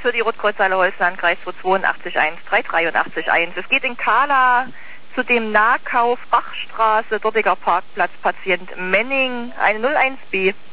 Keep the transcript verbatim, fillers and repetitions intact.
für die Rotkreuzhalle Holzlandkreis zwei zwei acht eins drei drei acht eins. Es geht in Kala zu dem Nahkauf Bachstraße, dortiger Parkplatz, Patient Menning, eine null eins B.